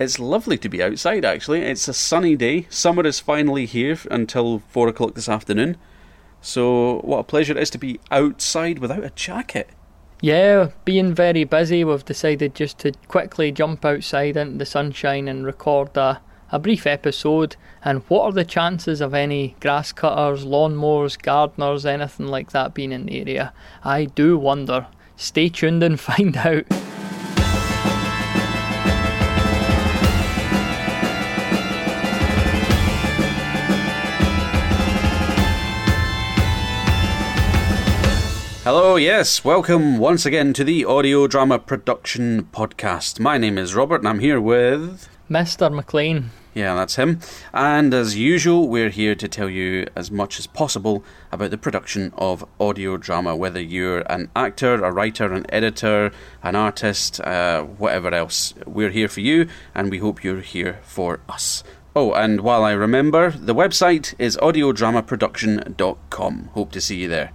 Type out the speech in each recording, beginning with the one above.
It's lovely to be outside, actually. It's a sunny day. Summer is finally here until 4 o'clock this afternoon. So what a pleasure it is to be outside without a jacket. Yeah, being very busy, we've decided just to quickly jump outside into the sunshine and record a brief episode. And what are the chances of any grass cutters, lawnmowers, gardeners, anything like that being in the area? I do wonder. Stay tuned and find out. Hello, yes, welcome once again to the Audio Drama Production Podcast. My name is Robert and I'm here with... Mr. McLean. Yeah, that's him. And as usual, we're here to tell you as much as possible about the production of audio drama, whether you're an actor, a writer, an editor, an artist, whatever else. We're here for you and we hope you're here for us. Oh, and while I remember, the website is audiodramaproduction.com. Hope to see you there.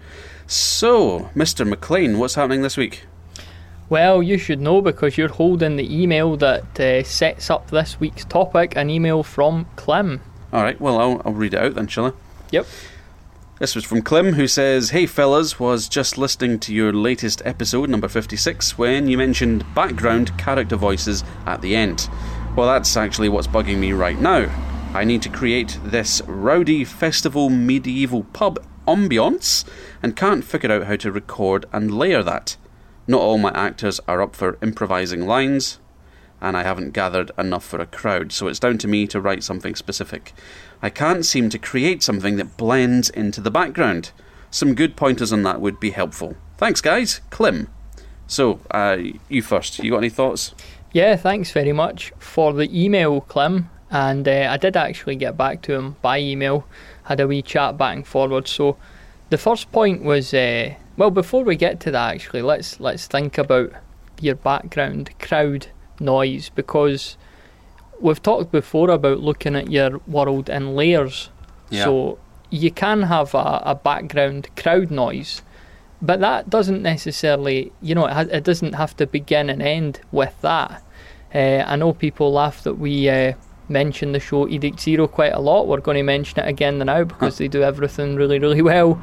So, Mr. McLean, what's happening this week? Well, you should know because you're holding the email that sets up this week's topic, an email from Clem. Alright, well, I'll read it out then, shall I? Yep. This was from Clem, who says, "Hey fellas, was just listening to your latest episode, number 56, when you mentioned background character voices at the end. Well, that's actually what's bugging me right now. I need to create this rowdy festival medieval pub ambience and can't figure out how to record and layer that. Not all my actors are up for improvising lines, and I haven't gathered enough for a crowd, so it's down to me to write something specific. I can't seem to create something that blends into the background. Some good pointers on that would be helpful. Thanks, guys. Clem." So, you first. You got any thoughts? Yeah, thanks very much for the email, Clem. And I did actually get back to him by email, had a wee chat back and forward. So the first point was, well, before we get to that actually, let's think about your background crowd noise, because we've talked before about looking at your world in layers. Yeah. So you can have a background crowd noise, but that doesn't necessarily, it doesn't have to begin and end with that. I know people laugh that we mention the show Edict Zero quite a lot. We're going to mention it again now because they do everything really, really well.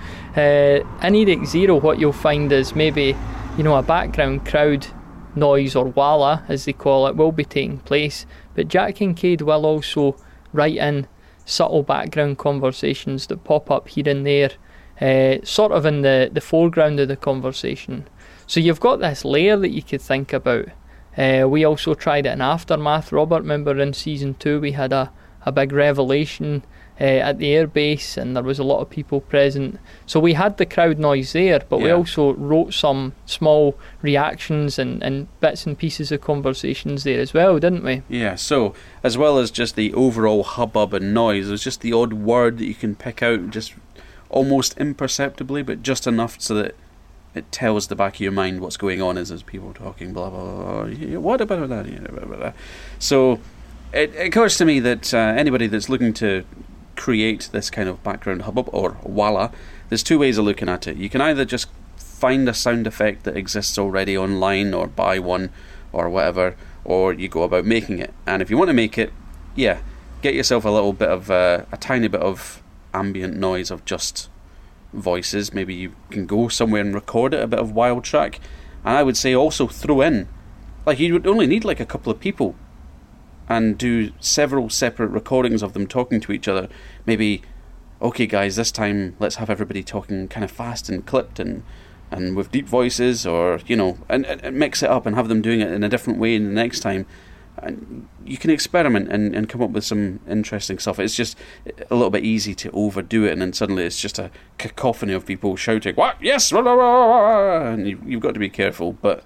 In Edict Zero, what you'll find is maybe, a background crowd noise, or walla as they call it, will be taking place, but Jack Kincaid will also write in subtle background conversations that pop up here and there, sort of in the foreground of the conversation. So you've got this layer that you could think about. We also tried it in Aftermath. Robert, remember in season 2 we had a big revelation at the airbase and there was a lot of people present, so we had the crowd noise there, but we also wrote some small reactions and bits and pieces of conversations there as well, didn't we? Yeah, so as well as just the overall hubbub and noise, there's just the odd word that you can pick out just almost imperceptibly, but just enough so that it tells the back of your mind what's going on as people talking, blah, blah, blah, blah. What about that? Blah, blah, blah. So it occurs to me that anybody that's looking to create this kind of background hubbub, or walla, there's two ways of looking at it. You can either just find a sound effect that exists already online, or buy one, or whatever, or you go about making it. And if you want to make it, get yourself a little bit of, a tiny bit of ambient noise of just voices. Maybe you can go somewhere and record it, a bit of wild track. And I would say also throw in, you would only need a couple of people and do several separate recordings of them talking to each other. Maybe, okay guys, this time let's have everybody talking kind of fast and clipped and with deep voices, or and mix it up and have them doing it in a different way in the next time. And you can experiment and come up with some interesting stuff. It's just a little bit easy to overdo it, and then suddenly it's just a cacophony of people shouting, "What? Yes!" Rah, rah, rah, rah, and you've got to be careful. But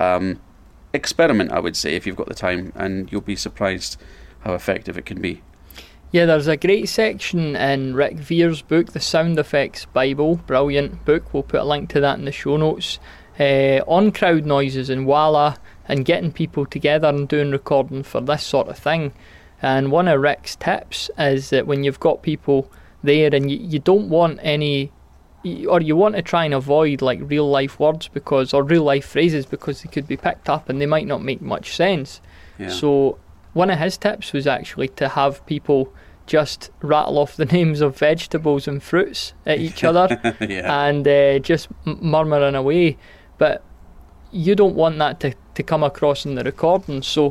experiment, I would say, if you've got the time, and you'll be surprised how effective it can be. Yeah, there's a great section in Rick Veer's book, The Sound Effects Bible. Brilliant book. We'll put a link to that in the show notes. On crowd noises and walla, and getting people together and doing recording for this sort of thing. And one of Rick's tips is that when you've got people there and you don't want any, or you want to try and avoid real life words or real life phrases, because they could be picked up and they might not make much sense. Yeah. So one of his tips was actually to have people just rattle off the names of vegetables and fruits at each other and just murmuring away. But you don't want that to come across in the recording, so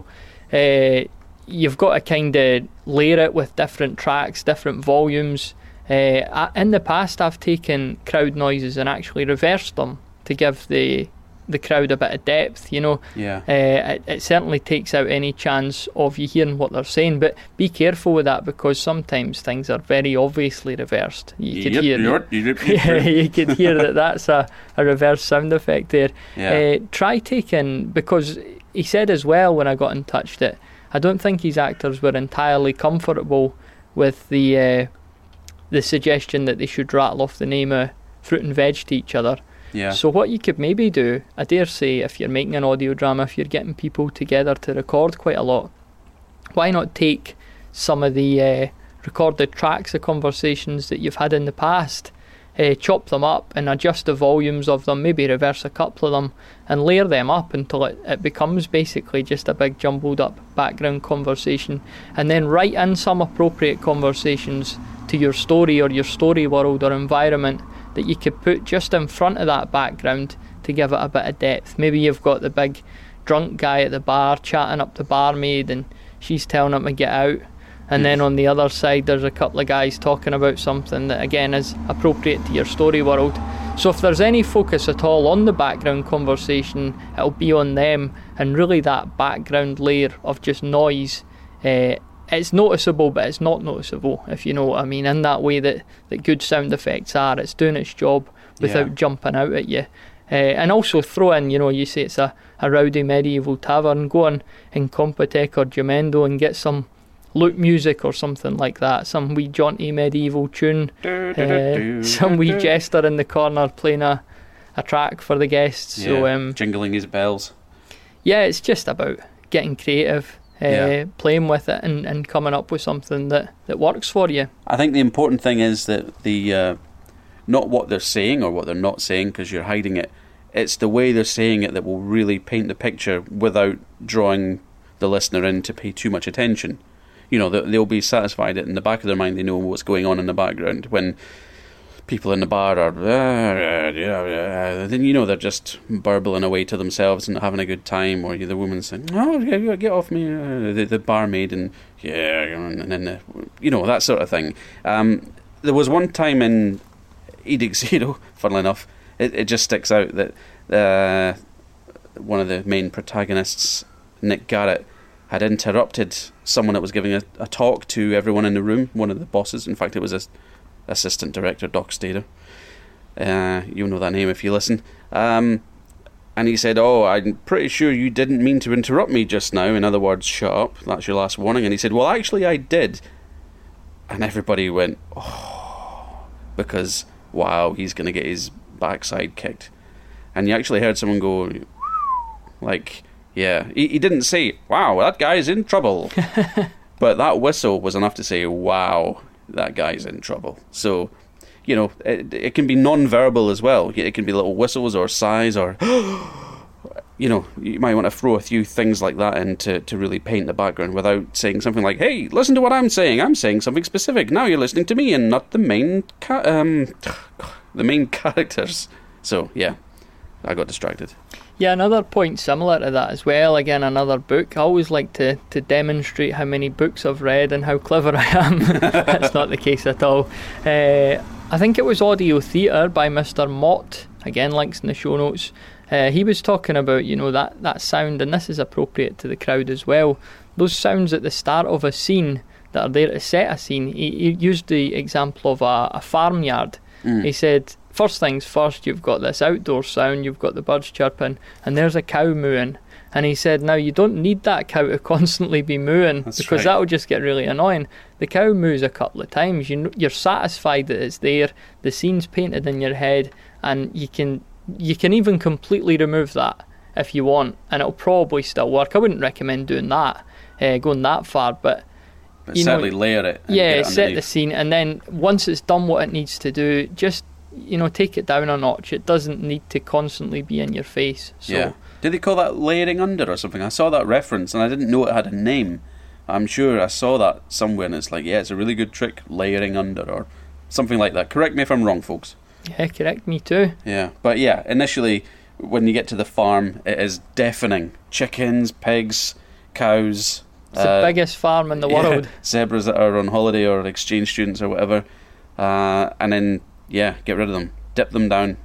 you've got to kind of layer it with different tracks, different volumes. In the past, I've taken crowd noises and actually reversed them to give the crowd a bit of depth, you know. It certainly takes out any chance of you hearing what they're saying, but be careful with that, because sometimes things are very obviously reversed. You could you could hear that's a reverse sound effect there. Try taking, because he said as well when I got in touch that I don't think his actors were entirely comfortable with the suggestion that they should rattle off the name of fruit and veg to each other. So what you could maybe do, I dare say, if you're making an audio drama, if you're getting people together to record quite a lot, why not take some of the recorded tracks of conversations that you've had in the past, chop them up and adjust the volumes of them, maybe reverse a couple of them and layer them up until it becomes basically just a big jumbled up background conversation, and then write in some appropriate conversations to your story or your story world or environment that you could put just in front of that background to give it a bit of depth. Maybe you've got the big drunk guy at the bar chatting up the barmaid and she's telling him to get out, and then on the other side there's a couple of guys talking about something that again is appropriate to your story world. So if there's any focus at all on the background conversation, it'll be on them, and really that background layer of just noise, it's noticeable but it's not noticeable, if you know what I mean, in that way that good sound effects are. It's doing its job without jumping out at you. And also throw in, you know, you say it's a rowdy medieval tavern, go on Incompetech or Jamendo and get some loop music or something like that, some wee jaunty medieval tune, some wee jester in the corner playing a track for the guests. So jingling his bells. It's just about getting creative, playing with it and coming up with something that works for you. I think the important thing is that the not what they're saying or what they're not saying, because you're hiding it. It's the way they're saying it that will really paint the picture without drawing the listener in to pay too much attention. You know, they'll be satisfied that in the back of their mind they know what's going on in the background. When people in the bar are, then you know they're just burbling away to themselves and having a good time, or the woman saying, "Oh, yeah, get off me," the barmaid, and and then you know, that sort of thing. There was one time in Edict Zero, funnily enough, it just sticks out that one of the main protagonists, Nick Garrett, had interrupted someone that was giving a talk to everyone in the room, one of the bosses. In fact, it was assistant director Doc Stader. You'll know that name if you listen. And he said, "Oh, I'm pretty sure you didn't mean to interrupt me just now. In other words, shut up. That's your last warning." And he said, "Well, actually, I did." And everybody went, "Oh," because, wow, he's going to get his backside kicked. And you actually heard someone go, like, yeah. He didn't say, "Wow, that guy's in trouble." But that whistle was enough to say, "Wow, that guy's in trouble." So, you know, it can be non-verbal as well. It can be little whistles or sighs or, you know, you might want to throw a few things like that in to really paint the background without saying something like, "Hey, listen to what I'm saying. I'm saying something specific. Now you're listening to me and not the main characters." So, yeah, I got distracted. Yeah, another point similar to that as well, again, another book. I always like to demonstrate how many books I've read and how clever I am. That's not the case at all. I think it was Audio Theatre by Mr. Mott. Again, links in the show notes. He was talking about, you know, that sound, and this is appropriate to the crowd as well. Those sounds at the start of a scene that are there to set a scene. He used the example of a farmyard. He said, first things first, you've got this outdoor sound, you've got the birds chirping, and there's a cow mooing. And he said, now you don't need that cow to constantly be mooing, because that will just get really annoying. The cow moos a couple of times. You're satisfied that it's there, the scene's painted in your head, and you can even completely remove that if you want, and it'll probably still work. I wouldn't recommend doing that, going that far, but certainly layer it. Yeah, set the scene, and then once it's done what it needs to do, just, you know, take it down a notch. It doesn't need to constantly be in your face. So. Yeah. Did they call that layering under or something? I saw that reference and I didn't know it had a name, I'm sure I saw that somewhere, and it's like, yeah, it's a really good trick, layering under, or something like that. Correct me if I'm wrong, folks. Yeah, correct me too. Yeah, but yeah, initially, when you get to the farm, it is deafening. Chickens, pigs, cows. It's the biggest farm in the world. Zebras that are on holiday or exchange students or whatever. And then, yeah, get rid of them. Dip them down.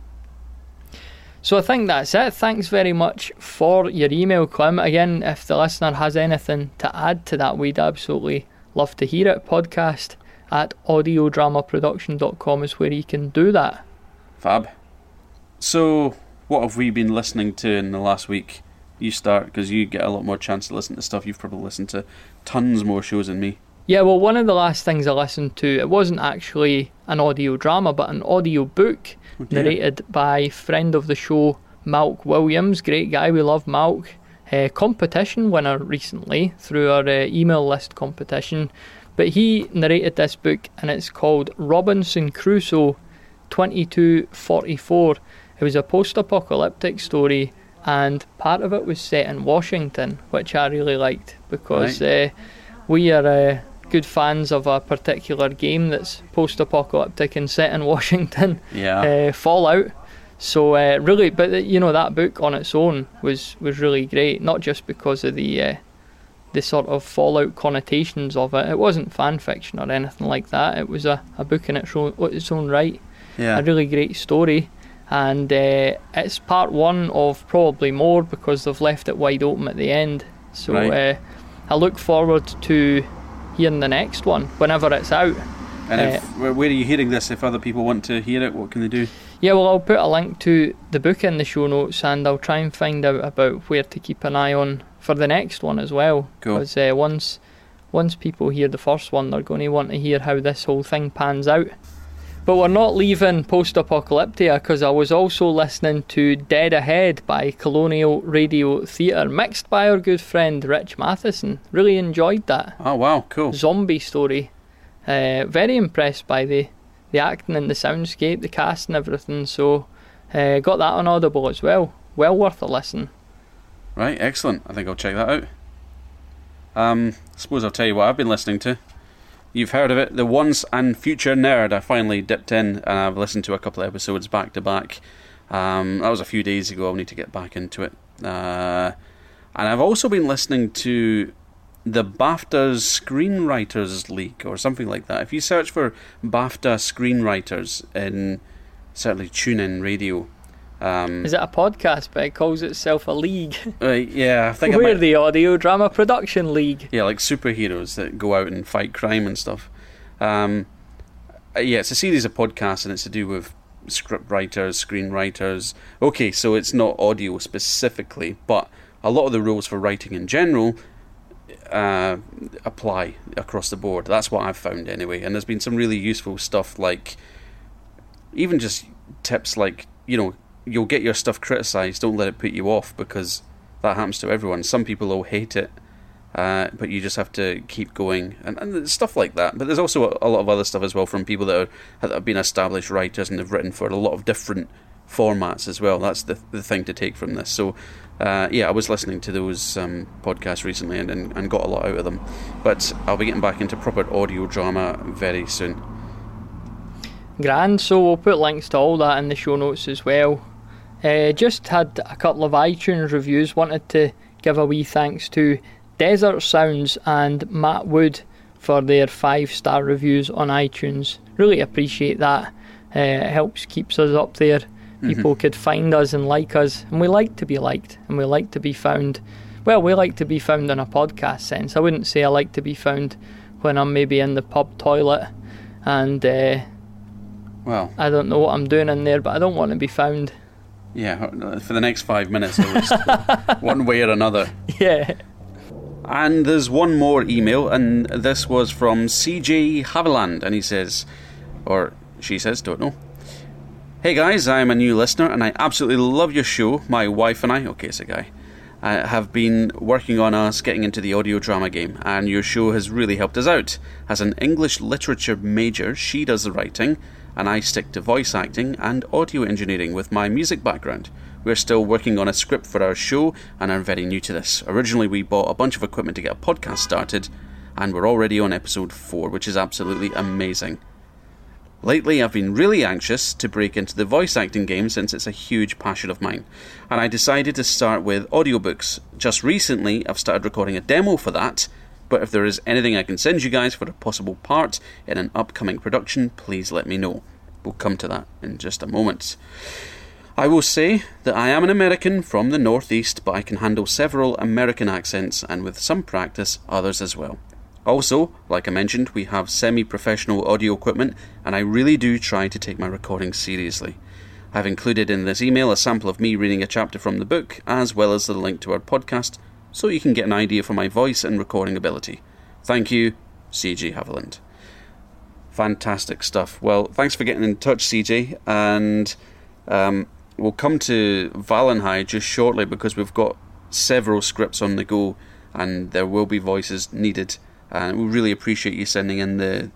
So I think that's it. Thanks very much for your email, Clem. Again, if the listener has anything to add to that, we'd absolutely love to hear it. Podcast at audiodramaproduction.com is where you can do that. Fab. So, what have we been listening to in the last week? You start, because you get a lot more chance to listen to stuff. You've probably listened to tons more shows than me. Yeah, well, one of the last things I listened to, it wasn't actually an audio drama, but an audio book narrated by friend of the show, Malk Williams. Great guy, we love Malk. Competition winner recently through our email list competition. But he narrated this book, and it's called Robinson Crusoe 2244. It was a post-apocalyptic story, and part of it was set in Washington, which I really liked, because we are good fans of a particular game that's post-apocalyptic and set in Washington. Fallout. So really, but that book on its own was really great, not just because of the sort of Fallout connotations of it. It wasn't fan fiction or anything like that. It was a book in its own right. A really great story. And it's part one of probably more, because they've left it wide open at the end. So I look forward to hearing the next one whenever it's out. And where are you hearing this? If other people want to hear it, what can they do? Yeah, well, I'll put a link to the book in the show notes, and I'll try and find out about where to keep an eye on for the next one as well. Cool. Because once people hear the first one, they're going to want to hear how this whole thing pans out. But we're not leaving Post-Apocalyptia, because I was also listening to Dead Ahead by Colonial Radio Theatre, mixed by our good friend Rich Matheson. Really enjoyed that. Oh, wow, cool. Zombie story. Very impressed by the acting and the soundscape, the cast and everything. So got that on Audible as well. Well worth a listen. Right, excellent. I think I'll check that out. I suppose I'll tell you what I've been listening to. You've heard of it, The Once and Future Nerd. I finally dipped in, and I've listened to a couple of episodes back to back. That was a few days ago. I'll need to get back into it. And I've also been listening to the BAFTA Screenwriters League, or something like that. If you search for BAFTA Screenwriters in certainly TuneIn Radio. Is it a podcast, but it calls itself a league? Yeah, I think we're the Audio Drama Production League. Yeah, like superheroes that go out and fight crime and stuff. It's a series of podcasts, and it's to do with script writers, screenwriters. Okay, so it's not audio specifically, but a lot of the rules for writing in general apply across the board. That's what I've found anyway. And there's been some really useful stuff, like even just tips like, you'll get your stuff criticised, don't let it put you off, because that happens to everyone. Some people will hate it, but you just have to keep going, and stuff like that. But there's also a lot of other stuff as well from people that have been established writers and have written for a lot of different formats as well. That's the thing to take from this. So I was listening to those podcasts recently and got a lot out of them. But I'll be getting back into proper audio drama very soon. Grand, so we'll put links to all that in the show notes as well. Just had a couple of iTunes reviews. Wanted to give a wee thanks to Desert Sounds and Matt Wood for their 5-star reviews on iTunes. Really appreciate that. It helps, keeps us up there. People could find us and like us, and we like to be liked, and we like to be found. Well, we like to be found in a podcast sense. I wouldn't say I like to be found when I'm maybe in the pub toilet and well, I don't know what I'm doing in there, but I don't want to be found. Yeah, for the next 5 minutes at least, one way or another. Yeah. And there's one more email, and this was from CJ Haviland, and he says, or she says, don't know. Hey guys, I'm a new listener, and I absolutely love your show. My wife and I, okay, it's a guy, have been working on us getting into the audio drama game, and your show has really helped us out. As an English literature major, she does the writing, and I stick to voice acting and audio engineering with my music background. We're still working on a script for our show and are very new to this. Originally we bought a bunch of equipment to get a podcast started, and we're already on episode 4, which is absolutely amazing. Lately, I've been really anxious to break into the voice acting game since it's a huge passion of mine, and I decided to start with audiobooks. Just recently, I've started recording a demo for that, but if there is anything I can send you guys for a possible part in an upcoming production, please let me know. We'll come to that in just a moment. I will say that I am an American from the Northeast, but I can handle several American accents, and with some practice, others as well. Also, like I mentioned, we have semi-professional audio equipment, and I really do try to take my recording seriously. I've included in this email a sample of me reading a chapter from the book, as well as the link to our podcast, so you can get an idea for my voice and recording ability. Thank you, CJ Haviland. Fantastic stuff. Well, thanks for getting in touch, CJ, and we'll come to Valenhai just shortly because we've got several scripts on the go, and there will be voices needed. And we really appreciate you sending in the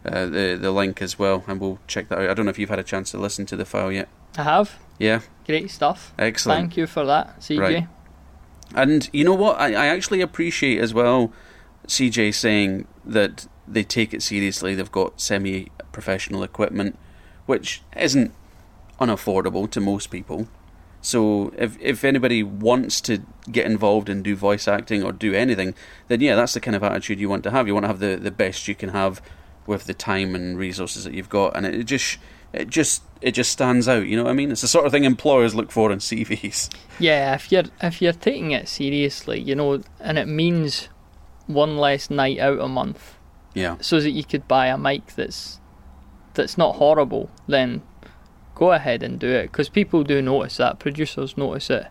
link as well, and we'll check that out. I don't know if you've had a chance to listen to the file yet. I have. Yeah. Great stuff. Excellent. Thank you for that, CJ. Right. And you know what? I actually appreciate as well CJ saying that they take it seriously. They've got semi-professional equipment, which isn't unaffordable to most people. So if anybody wants to get involved and do voice acting or do anything, then yeah, that's the kind of attitude you want to have. You want to have the best you can have with the time and resources that you've got, and it just stands out. You know what I mean? It's the sort of thing employers look for in CVs. Yeah, if you're taking it seriously, you know, and it means one less night out a month, yeah, so that you could buy a mic that's not horrible, then go ahead and do it, because people do notice that. Producers notice it.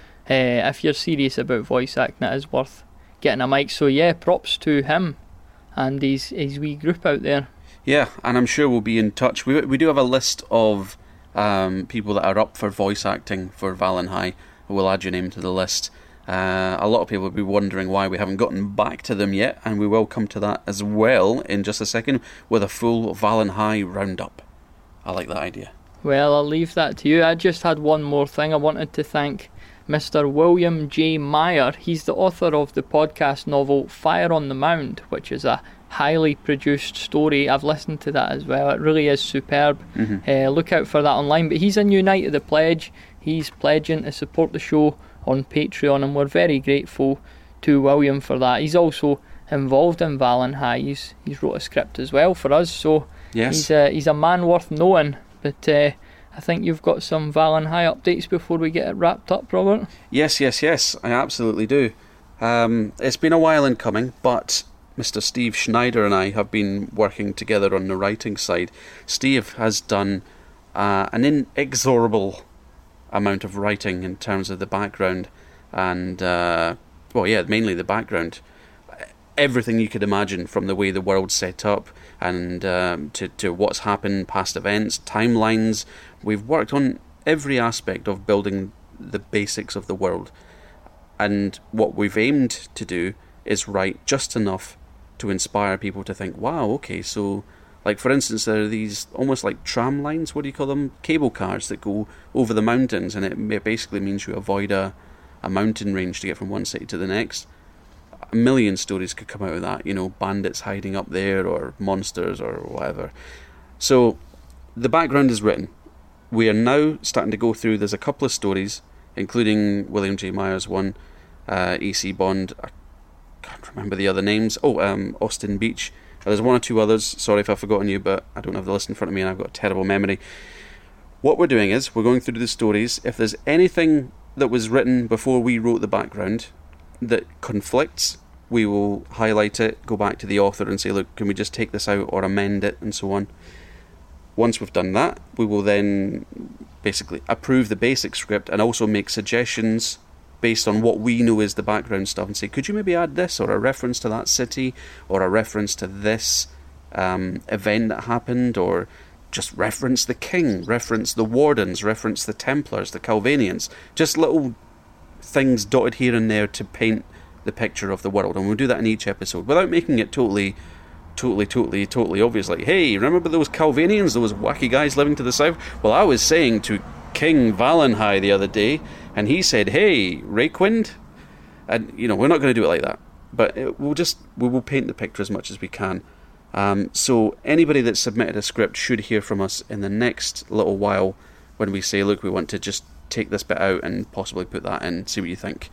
If you're serious about voice acting, it is worth getting a mic. So yeah, props to him and his wee group out there. Yeah, and I'm sure we'll be in touch. We do have a list of people that are up for voice acting for Valenhai. We'll add your name to the list. A lot of people will be wondering why we haven't gotten back to them yet, and we will come to that as well in just a second with a full Valenhai roundup. I like that idea. Well, I'll leave that to you. I just had one more thing. I wanted to thank Mr. William J. Meyer. He's the author of the podcast novel Fire on the Mound, which is a highly produced story. I've listened to that as well. It really is superb. Mm-hmm. Look out for that online. But he's in United the Pledge. He's pledging to support the show on Patreon, and we're very grateful to William for that. He's also involved in Valenhai. He's wrote a script as well for us, so yes, he's a man worth knowing. But I think you've got some Valenhai updates before we get it wrapped up, Robert. Yes, I absolutely do. It's been a while in coming, but Mr. Steve Schneider and I have been working together on the writing side. Steve has done an inexorable amount of writing in terms of the background, and mainly the background. Everything you could imagine, from the way the world's set up and to what's happened, past events, timelines. We've worked on every aspect of building the basics of the world, and what we've aimed to do is write just enough to inspire people to think, wow, okay, so, like, for instance, there are these almost like tram lines, what do you call them, cable cars that go over the mountains, and it basically means you avoid a mountain range to get from one city to the next. A million stories could come out of that, you know, bandits hiding up there or monsters or whatever. So the background is written. We are now starting to go through, there's a couple of stories, including William J. Meyer's one, E.C. Bond, I can't remember the other names, Austin Beach. There's one or two others, sorry if I've forgotten you, but I don't have the list in front of me and I've got a terrible memory. What we're doing is, we're going through the stories. If there's anything that was written before we wrote the background that conflicts, we will highlight it, go back to the author and say, look, can we just take this out or amend it, and so on. Once we've done that, we will then basically approve the basic script and also make suggestions based on what we know is the background stuff, and say, could you maybe add this, or a reference to that city, or a reference to this event that happened, or just reference the king, reference the wardens, reference the Templars, the Calvanians, just little things dotted here and there to paint the picture of the world. And we'll do that in each episode without making it totally obvious, like, hey, remember those Calvanians, those wacky guys living to the south? Well, I was saying to King Valenhai the other day, and he said, hey, Raekwyn. And, you know, we're not going to do it like that. but we will paint the picture as much as we can. So anybody that submitted a script should hear from us in the next little while when we say, look, we want to just take this bit out and possibly put that in, see what you think.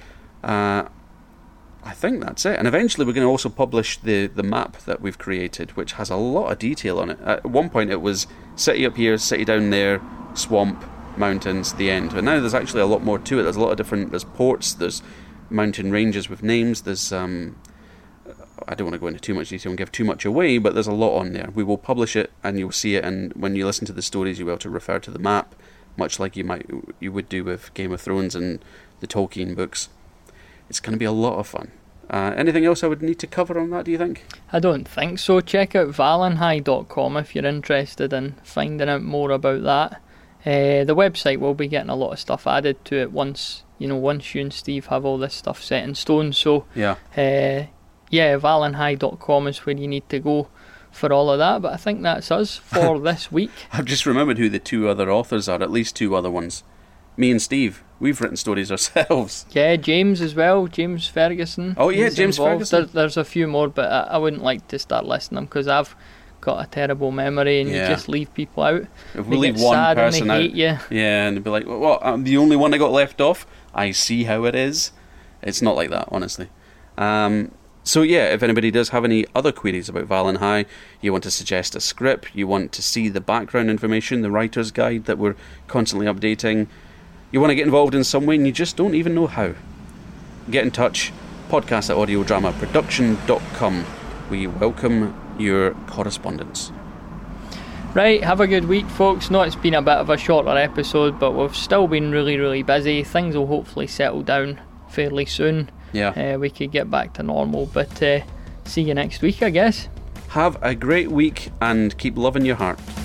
I think that's it. And eventually we're going to also publish the map that we've created, which has a lot of detail on it. At one point it was city up here, city down there, swamp, mountains, the end. But now there's actually a lot more to it. There's a lot of there's ports, there's mountain ranges with names, there's I don't want to go into too much detail and give too much away, but there's a lot on there. We will publish it and you'll see it, and when you listen to the stories you'll be able to refer to the map, much like you would do with Game of Thrones and the Tolkien books. It's going to be a lot of fun. Anything else I would need to cover on that, do you think? I don't think so. Check out valenhigh.com if you're interested in finding out more about that. The website will be getting a lot of stuff added to it once you and Steve have all this stuff set in stone. So yeah, valenhigh.com is where you need to go for all of that. But I think that's us for this week. I've just remembered who the two other authors are, at least two other ones. Me and Steve, we've written stories ourselves. Yeah, James as well, James Ferguson. Oh yeah, James involved. Ferguson. There's a few more, but I wouldn't like to start listing them because I've got a terrible memory, and you just leave people out. If we leave one person out, hate you. Yeah, and they'd be like, "Well, I'm the only one I got left off." I see how it is. It's not like that, honestly. So yeah, if anybody does have any other queries about Valen High, you want to suggest a script, you want to see the background information, the writer's guide that we're constantly updating, you want to get involved in some way and you just don't even know how, get in touch, podcast@audiodramaproduction.com. We welcome your correspondence. Right, have a good week, folks. No, it's been a bit of a shorter episode, but we've still been really, really busy. Things will hopefully settle down fairly soon. Yeah. We could get back to normal, but see you next week, I guess. Have a great week and keep loving your heart.